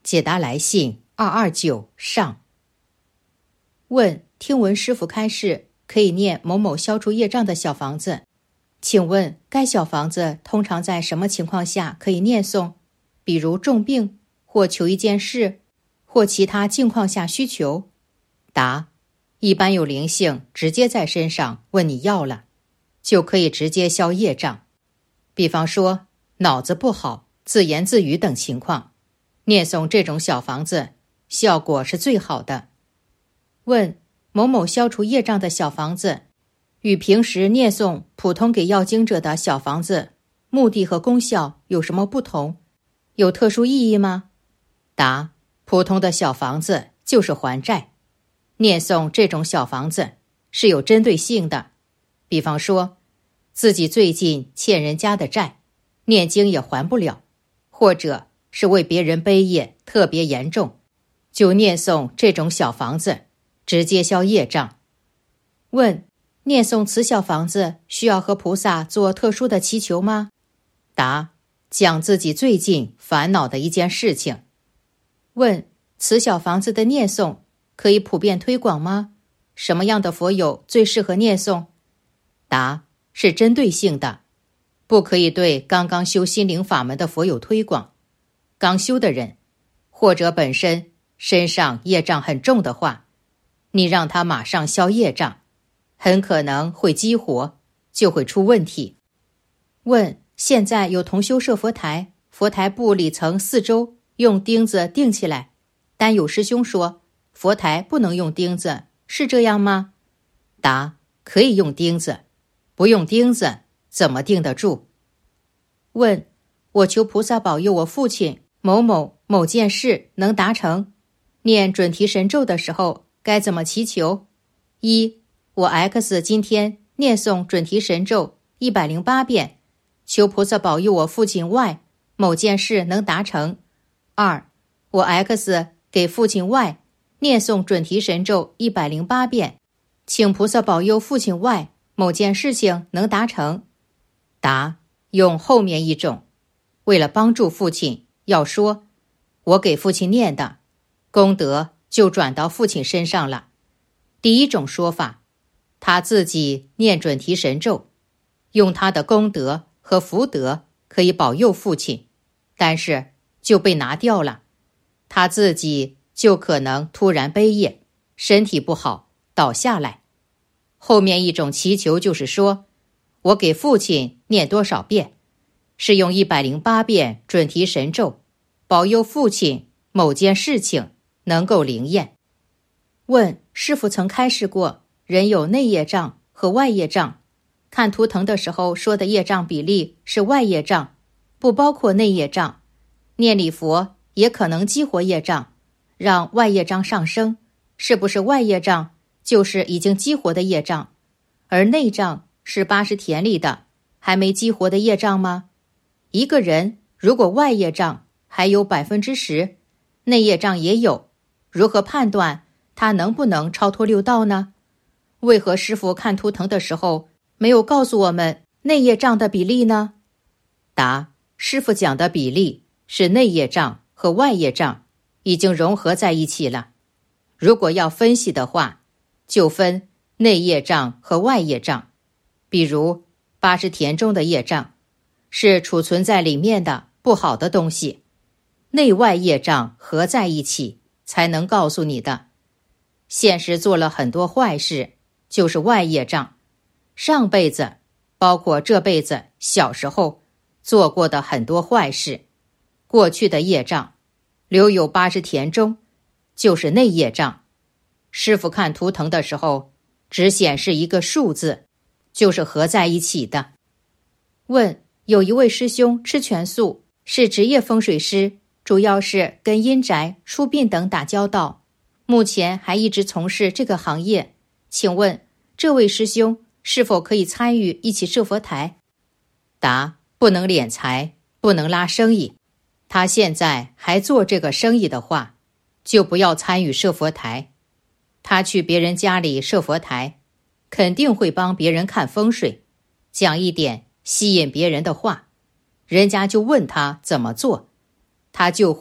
解答来信229上。问：听闻师父开示可以念某某消除业障的小房子，请问该小房子通常在什么情况下可以念诵？比如重病，或求一件事，或其他境况下需求？答：一般有灵性直接在身上问你要了，就可以直接消业障。比方说脑子不好、自言自语等情况，念诵这种小房子效果是最好的。问：某某消除业障的小房子与平时念诵普通给要经者的小房子目的和功效有什么不同？有特殊意义吗？答：普通的小房子就是还债，念诵这种小房子是有针对性的。比方说自己最近欠人家的债，念经也还不了，或者是为别人背业特别严重，就念诵这种小房子直接消业障。问：念诵此小房子需要和菩萨做特殊的祈求吗？答：讲自己最近烦恼的一件事情。问：此小房子的念诵可以普遍推广吗？什么样的佛友最适合念诵？答：是针对性的，不可以对刚刚修心灵法门的佛友推广。刚修的人，或者本身身上业障很重的话，你让他马上消业障，很可能会激活，就会出问题。问：现在有同修设佛台，佛台布里层四周用钉子钉起来，但有师兄说佛台不能用钉子，是这样吗？答：可以用钉子，不用钉子怎么钉得住？问：我求菩萨保佑我父亲某某某件事能达成，念准提神咒的时候该怎么祈求？一，我 X 今天念诵准提神咒108遍，求菩萨保佑我父亲 Y 某件事能达成。二，我 X 给父亲 Y 念诵准提神咒108遍，请菩萨保佑父亲 Y 某件事情能达成。答：用后面一种，为了帮助父亲，要说我给父亲念的，功德就转到父亲身上了。第一种说法，他自己念准提神咒，用他的功德和福德可以保佑父亲，但是就被拿掉了，他自己就可能突然悲业，身体不好倒下来。后面一种祈求就是说，我给父亲念多少遍，是用108遍准提神咒，保佑父亲某件事情能够灵验。问：师父曾开示过，人有内业障和外业障，看图腾的时候说的业障比例是外业障，不包括内业障。念礼佛也可能激活业障，让外业障上升，是不是外业障就是已经激活的业障，而内障是80田里的还没激活的业障吗？一个人如果外业障还有10%，内业障也有，如何判断他能不能超脱六道呢？为何师父看图腾的时候没有告诉我们内业障的比例呢？答：师父讲的比例是内业障和外业障已经融合在一起了。如果要分析的话，就分内业障和外业障。比如80田中的业障是储存在里面的不好的东西，内外业障合在一起才能告诉你的。现实做了很多坏事，就是外业障。上辈子包括这辈子小时候做过的很多坏事，过去的业障留有80田中，就是内业障。师父看图腾的时候只显示一个数字，就是合在一起的。问：有一位师兄吃全素，是职业风水师，主要是跟阴宅、出殡等打交道，目前还一直从事这个行业，请问这位师兄是否可以参与一起设佛台？答：不能敛财，不能拉生意。他现在还做这个生意的话，就不要参与设佛台。他去别人家里设佛台，肯定会帮别人看风水，讲一点吸引别人的话，人家就问他怎么做，他就会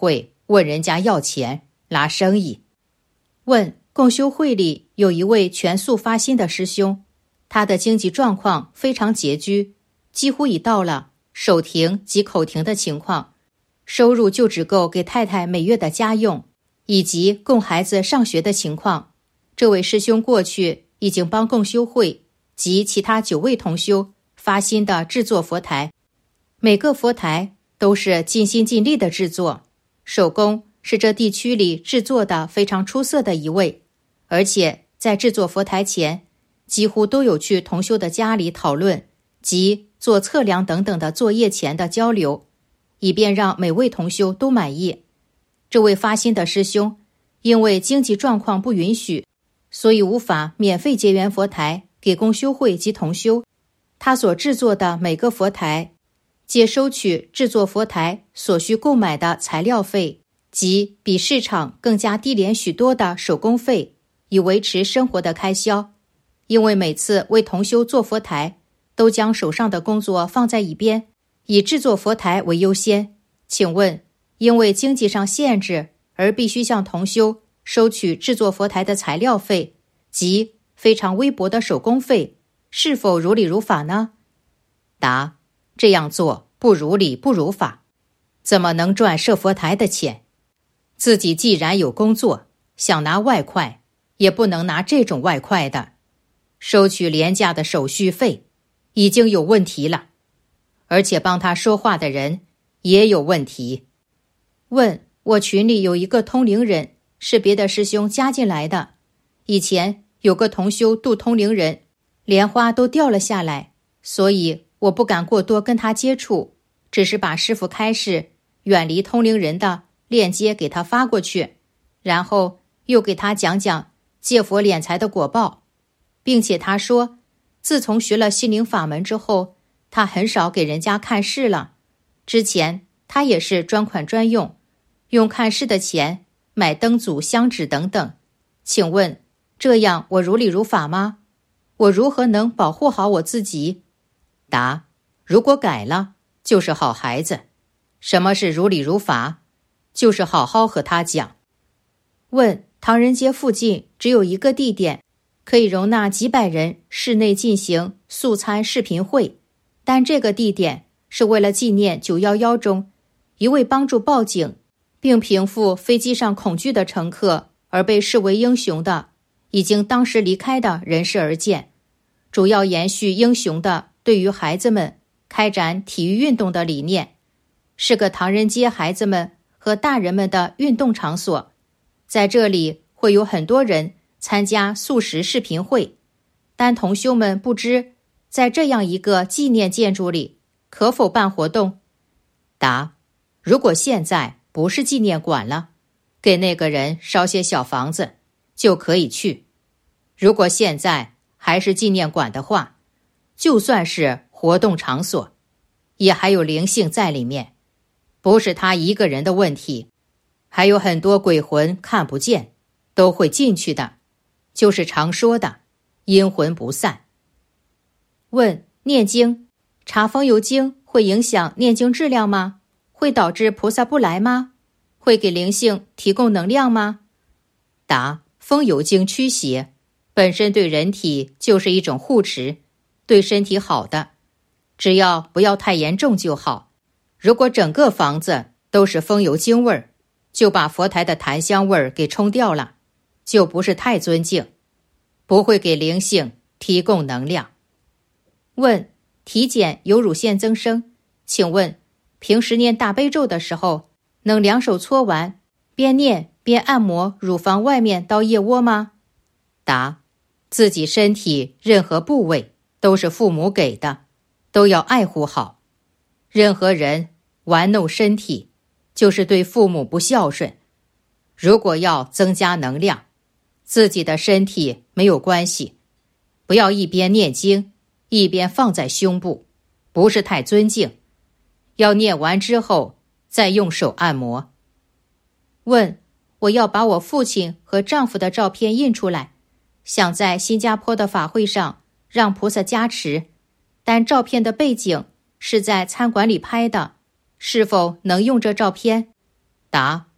问人家要钱，拉生意。问共修会里有一位全素发心的师兄，他的经济状况非常拮据，几乎已到了手停及口停的情况，收入就只够给太太每月的家用，以及供孩子上学的情况。这位师兄过去已经帮共修会及其他9位同修发心的制作佛台，每个佛台都是尽心尽力的制作，手工是这地区里制作的非常出色的一位，而且在制作佛台前几乎都有去同修的家里讨论及做测量等等的作业前的交流，以便让每位同修都满意。这位发心的师兄因为经济状况不允许，所以无法免费结缘佛台给共修会及同修，他所制作的每个佛台皆收取制作佛台所需购买的材料费及比市场更加低廉许多的手工费，以维持生活的开销。因为每次为同修做佛台，都将手上的工作放在一边，以制作佛台为优先。请问，因为经济上限制而必须向同修收取制作佛台的材料费及非常微薄的手工费，是否如理如法呢？答：这样做不如理不如法，怎么能赚设佛台的钱？自己既然有工作，想拿外快，也不能拿这种外快的，收取廉价的手续费，已经有问题了，而且帮他说话的人也有问题。问：我群里有一个通灵人，是别的师兄加进来的，以前有个同修度通灵人，莲花都掉了下来，所以我不敢过多跟他接触，只是把师父开示远离通灵人的链接给他发过去，然后又给他讲讲借佛敛财的果报，并且他说自从学了心灵法门之后，他很少给人家看事了，之前他也是专款专用，用看事的钱买灯组香纸等等。请问这样我如理如法吗？我如何能保护好我自己？答：如果改了就是好孩子。什么是如理如法？就是好好和他讲。问：唐人街附近只有一个地点可以容纳几百人室内进行素餐视频会，但这个地点是为了纪念911中一位帮助报警并平复飞机上恐惧的乘客而被视为英雄的已经当时离开的人士而建，主要延续英雄的对于孩子们开展体育运动的理念，是个唐人街孩子们和大人们的运动场所。在这里会有很多人参加素食视频会，但同修们不知在这样一个纪念建筑里可否办活动？答：如果现在不是纪念馆了，给那个人烧些小房子就可以去。如果现在还是纪念馆的话，就算是活动场所，也还有灵性在里面，不是他一个人的问题，还有很多鬼魂看不见都会进去的，就是常说的阴魂不散。问：念经查风油精会影响念经质量吗？会导致菩萨不来吗？会给灵性提供能量吗？答：风油精驱邪本身对人体就是一种护持，对身体好的，只要不要太严重就好。如果整个房子都是风油精味儿，就把佛台的檀香味儿给冲掉了，就不是太尊敬，不会给灵性提供能量。问：体检有乳腺增生，请问平时念大悲咒的时候，能两手搓完，边念边按摩乳房外面到腋窝吗？答：自己身体任何部位都是父母给的，都要爱护好。任何人玩弄身体，就是对父母不孝顺。如果要增加能量，自己的身体没有关系，不要一边念经一边放在胸部，不是太尊敬。要念完之后再用手按摩。问：我要把我父亲和丈夫的照片印出来，想在新加坡的法会上让菩萨加持，但照片的背景是在餐馆里拍的，是否能用这照片？答：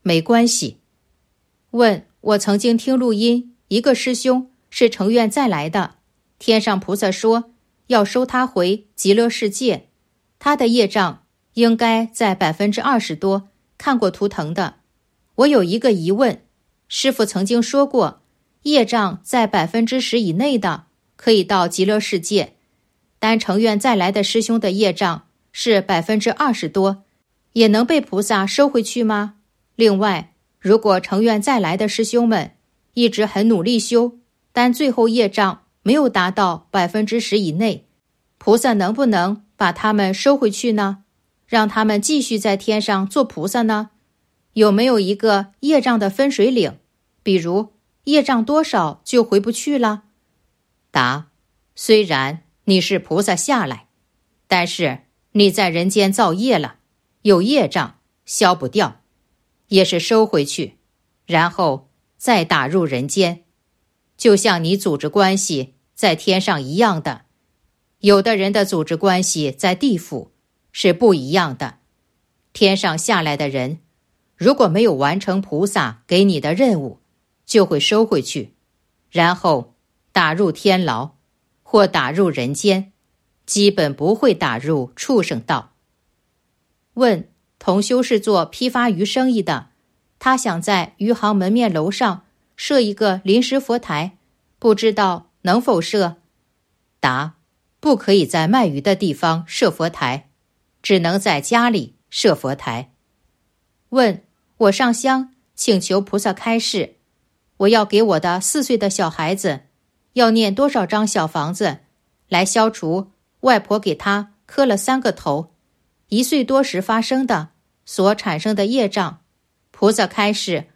没关系。问：我曾经听录音，一个师兄是成愿再来的，天上菩萨说要收他回极乐世界，他的业障应该在20%多，看过图腾的。我有一个疑问，师父曾经说过，业障在10%以内的可以到极乐世界，但成愿再来的师兄的业障是20%多，也能被菩萨收回去吗？另外，如果成愿再来的师兄们一直很努力修，但最后业障没有达到10%以内，菩萨能不能把他们收回去呢？让他们继续在天上做菩萨呢？有没有一个业障的分水岭？比如业障多少就回不去了？答：虽然你是菩萨下来，但是你在人间造业了，有业障消不掉，也是收回去，然后再打入人间，就像你组织关系在天上一样的。有的人的组织关系在地府是不一样的。天上下来的人，如果没有完成菩萨给你的任务，就会收回去，然后打入天牢或打入人间，基本不会打入畜生道。问：同修是做批发鱼生意的，他想在鱼行门面楼上设一个临时佛台，不知道能否设？答：不可以在卖鱼的地方设佛台，只能在家里设佛台。问：我上香请求菩萨开示，我要给我的4岁的小孩子要念多少张小房子来消除外婆给他磕了3个头1岁多时发生的所产生的业障？菩萨开示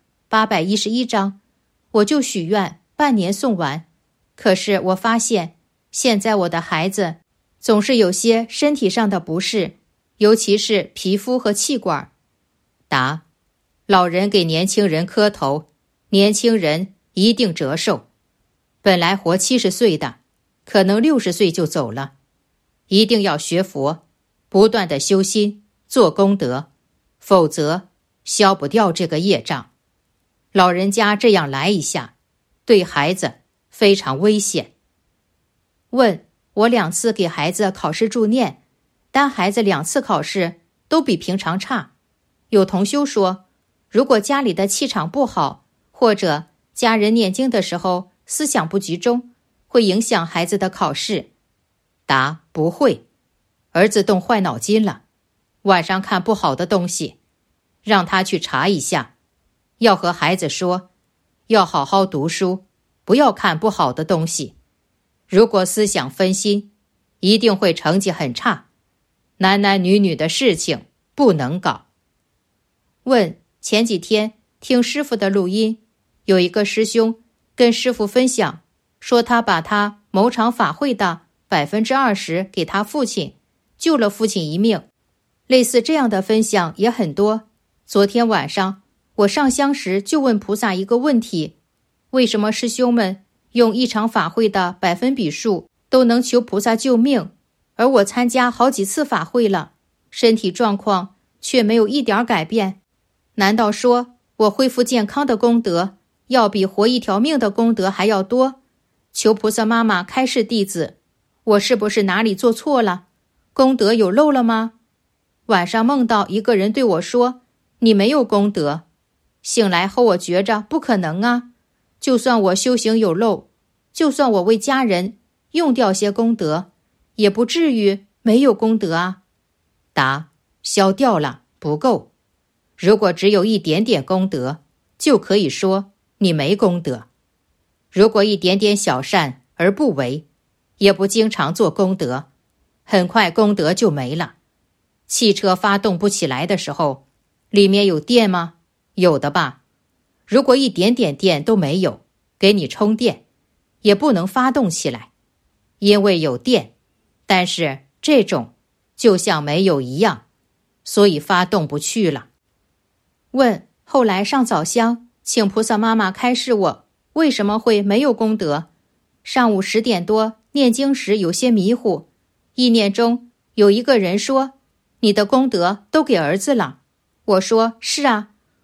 811张，我就许愿半年送完。可是我发现现在我的孩子总是有些身体上的不适，尤其是皮肤和气管。答：老人给年轻人磕头，年轻人一定折寿。本来活70岁的，可能60岁就走了。一定要学佛，不断的修心，做功德，否则消不掉这个业障。老人家这样来一下，对孩子非常危险。问：我2次给孩子考试助念，但孩子2次考试都比平常差。有同修说，如果家里的气场不好，或者家人念经的时候思想不集中，会影响孩子的考试。答：不会，儿子动坏脑筋了，晚上看不好的东西，让他去查一下。要和孩子说，要好好读书，不要看不好的东西。如果思想分心，一定会成绩很差。男男女女的事情不能搞。问：前几天听师父的录音，有一个师兄跟师父分享，说他把他某场法会的20%给他父亲，救了父亲一命。类似这样的分享也很多。昨天晚上我上香时就问菩萨一个问题，为什么师兄们用一场法会的百分比数都能求菩萨救命，而我参加好几次法会了，身体状况却没有一点改变？难道说我恢复健康的功德要比活一条命的功德还要多？求菩萨妈妈开示弟子，我是不是哪里做错了？功德有漏了吗？晚上梦到一个人对我说，你没有功德。醒来后我觉着不可能啊，就算我修行有漏，就算我为家人用掉些功德，也不至于没有功德啊。答：消掉了，不够。如果只有一点点功德，就可以说你没功德。如果一点点小善而不为，也不经常做功德，很快功德就没了。汽车发动不起来的时候，里面有电吗？有的吧。如果一点点电都没有，给你充电，也不能发动起来，因为有电，但是这种就像没有一样，所以发动不去了。问：后来上早香，请菩萨妈妈开示我为什么会没有功德。上午10点多念经时有些迷糊，意念中有一个人说，你的功德都给儿子了。我说是啊，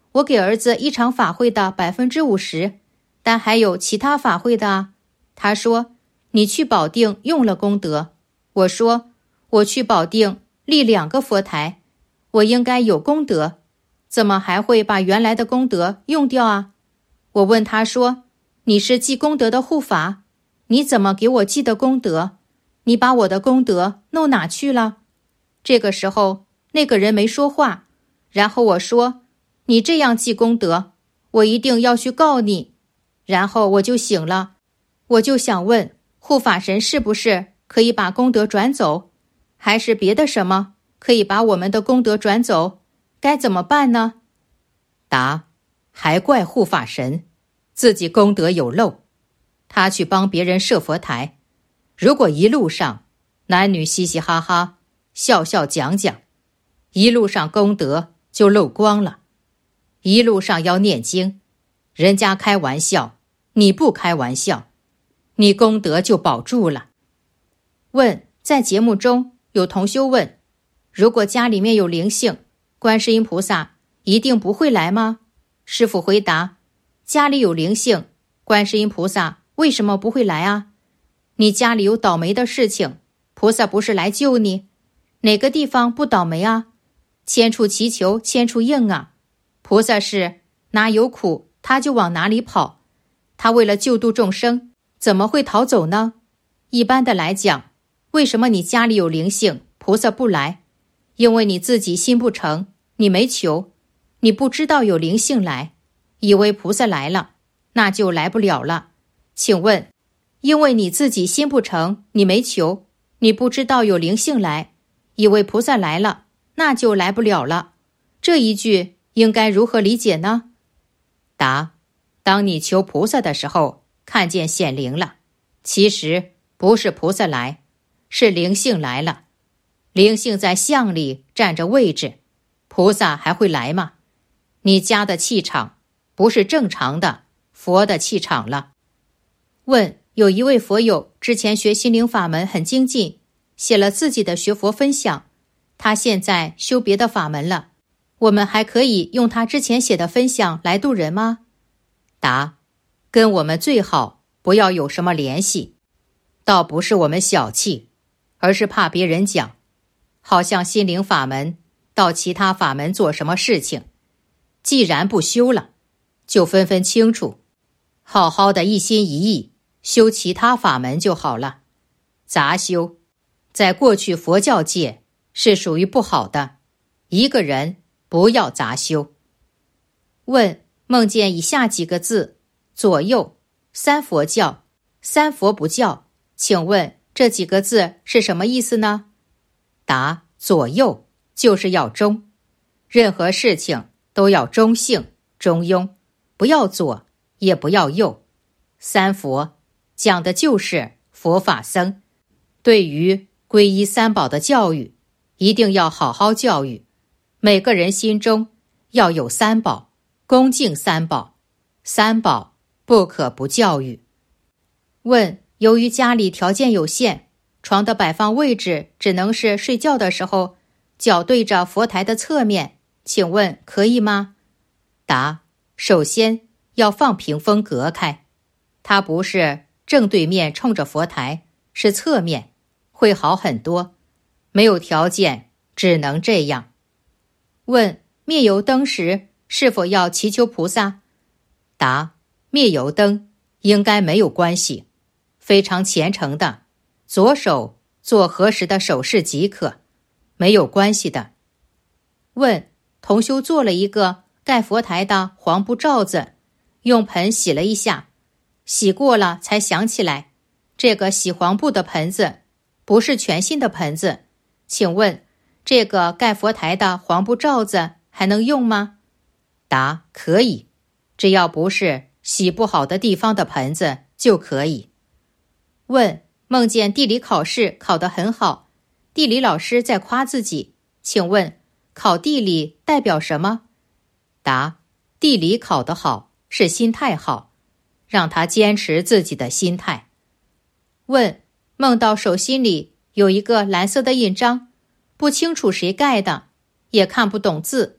我给儿子一场法会的50%，但还有其他法会的啊。他说，你去保定用了功德。我说，我去保定立2个佛台，我应该有功德，怎么还会把原来的功德用掉啊？我问他说，你是积功德的护法，你怎么给我积的功德？你把我的功德弄哪去了？这个时候那个人没说话，然后我说，你这样积功德，我一定要去告你。然后我就醒了，我就想问，护法神是不是可以把功德转走，还是别的什么可以把我们的功德转走？该怎么办呢？答：还怪护法神，自己功德有漏，他去帮别人设佛台，如果一路上男女嘻嘻哈哈，笑笑讲讲，一路上功德就漏光了。一路上要念经，人家开玩笑，你不开玩笑，你功德就保住了。问，在节目中有同修问，如果家里面有灵性，观世音菩萨一定不会来吗？师父回答，家里有灵性，观世音菩萨为什么不会来啊？你家里有倒霉的事情，菩萨不是来救你？哪个地方不倒霉啊？千处祈求千处应啊。菩萨是哪有苦他就往哪里跑，他为了救度众生，怎么会逃走呢？一般的来讲，为什么你家里有灵性，菩萨不来？因为你自己心不诚，你没求，你不知道有灵性来，以为菩萨来了，那就来不了了。请问，因为你自己心不诚，你没求，你不知道有灵性来，以为菩萨来了，那就来不了了。这一句应该如何理解呢？答：当你求菩萨的时候，看见显灵了，其实不是菩萨来，是灵性来了。灵性在相里占着位置，菩萨还会来吗？你家的气场不是正常的佛的气场了。问，有一位佛友之前学心灵法门很精进，写了自己的学佛分享，他现在修别的法门了，我们还可以用他之前写的分享来度人吗？答：跟我们最好不要有什么联系，倒不是我们小气，而是怕别人讲，好像心灵法门到其他法门做什么事情，既然不修了，就分分清楚，好好的一心一意修其他法门就好了。杂修在过去佛教界是属于不好的，一个人不要杂修。问，梦见以下几个字，左右三佛教，三佛不教，请问这几个字是什么意思呢？答：左右就是要中，任何事情都要中性中庸，不要左也不要右。三佛讲的就是佛法僧，对于皈依三宝的教育一定要好好教育，每个人心中要有三宝，恭敬三宝，三宝不可不教育。问，由于家里条件有限，床的摆放位置只能是睡觉的时候脚对着佛台的侧面，请问可以吗？答：首先要放屏风隔开，它不是正对面冲着佛台，是侧面，会好很多。没有条件只能这样。问，灭油灯时是否要祈求菩萨？答：灭油灯应该没有关系，非常虔诚的，左手做合十的手势即可，没有关系的。问，同修做了一个盖佛台的黄布罩子，用盆洗了一下，洗过了才想起来，这个洗黄布的盆子不是全新的盆子，请问这个盖佛台的黄布罩子还能用吗？答：可以，只要不是洗不好的地方的盆子就可以。问，梦见地理考试考得很好，地理老师在夸自己，请问考地理代表什么？答：地理考得好是心态好，让他坚持自己的心态。问，梦到手心里有一个蓝色的印章，不清楚谁盖的，也看不懂字，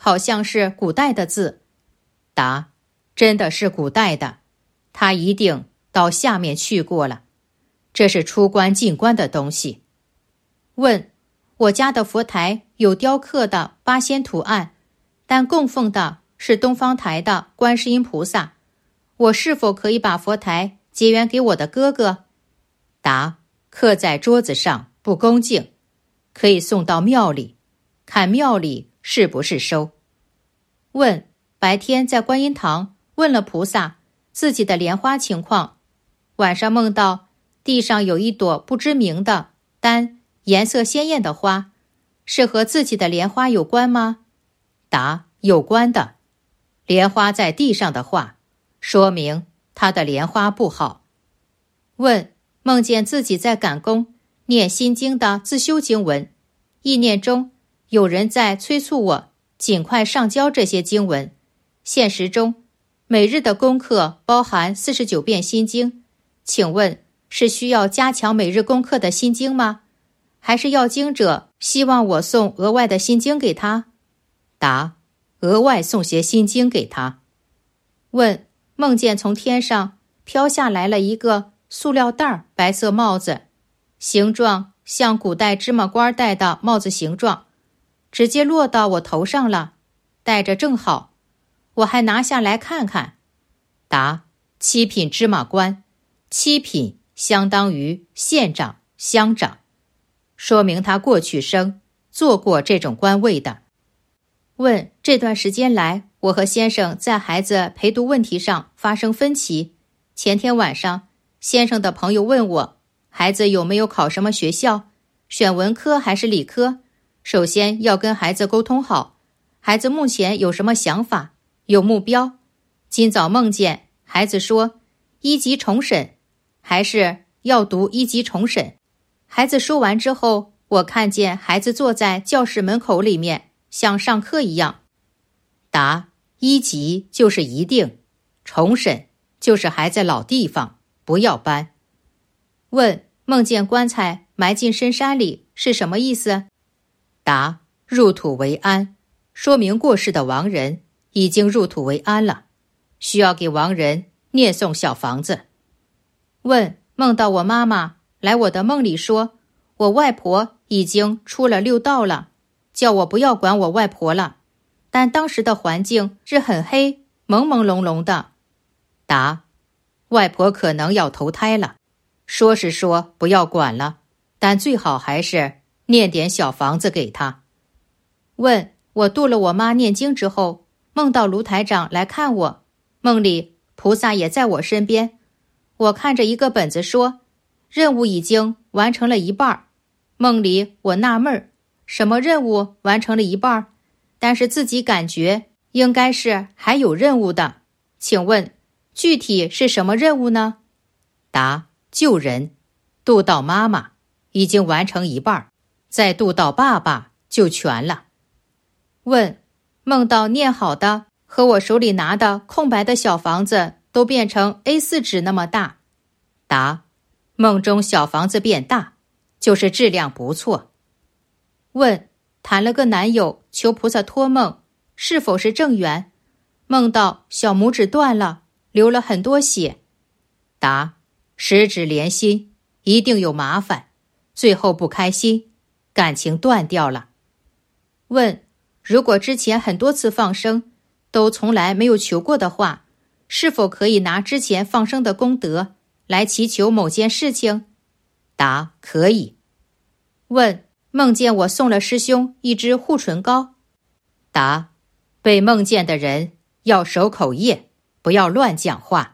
好像是古代的字。答：真的是古代的，他一定到下面去过了，这是出关进关的东西。问：我家的佛台有雕刻的八仙图案，但供奉的是东方台的观世音菩萨，我是否可以把佛台结缘给我的哥哥？答：刻在桌子上不恭敬，可以送到庙里，看庙里是不是收。问：白天在观音堂问了菩萨自己的莲花情况，晚上梦到地上有一朵不知名的但颜色鲜艳的花，是和自己的莲花有关吗？答：有关的。莲花在地上的话，说明他的莲花不好。问：梦见自己在赶工念心经的自修经文，意念中有人在催促我尽快上交这些经文，现实中每日的功课包含49遍心经，请问是需要加强每日功课的心经吗？还是要经者希望我送额外的心经给他？答：额外送些心经给他。问：梦见从天上飘下来了一个塑料袋白色帽子，形状像古代芝麻官戴的帽子形状，直接落到我头上了，戴着正好，我还拿下来看看。答：七品芝麻官，七品相当于县长、乡长，说明他过去生做过这种官位的。问：这段时间来，我和先生在孩子陪读问题上发生分歧。前天晚上，先生的朋友问我，孩子有没有考什么学校，选文科还是理科？首先要跟孩子沟通好，孩子目前有什么想法，有目标。今早梦见孩子说一级重审，还是要读一级重审。孩子说完之后，我看见孩子坐在教室门口里面，像上课一样。答：一级就是一定，重审就是还在老地方，不要搬。问：梦见棺材埋进深山里是什么意思？答：入土为安，说明过世的亡人已经入土为安了，需要给亡人念诵小房子。问：梦到我妈妈来我的梦里说，我外婆已经出了6道了，叫我不要管我外婆了，但当时的环境是很黑，朦朦胧胧的。答：外婆可能要投胎了，说是说不要管了，但最好还是念点小房子给她。问：我度了我妈念经之后，梦到卢台长来看我，梦里菩萨也在我身边，我看着一个本子说，任务已经完成了一半。梦里我纳闷，什么任务完成了一半？但是自己感觉应该是还有任务的，请问具体是什么任务呢？答：救人，度到妈妈已经完成一半，再度到爸爸就全了。问：梦到念好的和我手里拿的空白的小房子都变成 A4 纸那么大。答：梦中小房子变大，就是质量不错。问：谈了个男友，求菩萨托梦，是否是正缘？梦到小拇指断了，流了很多血。答：十指连心，一定有麻烦，最后不开心，感情断掉了。问：如果之前很多次放生都从来没有求过的话，是否可以拿之前放生的功德来祈求某件事情？答：可以。问：梦见我送了师兄一支护唇膏。答：被梦见的人要守口业，不要乱讲话。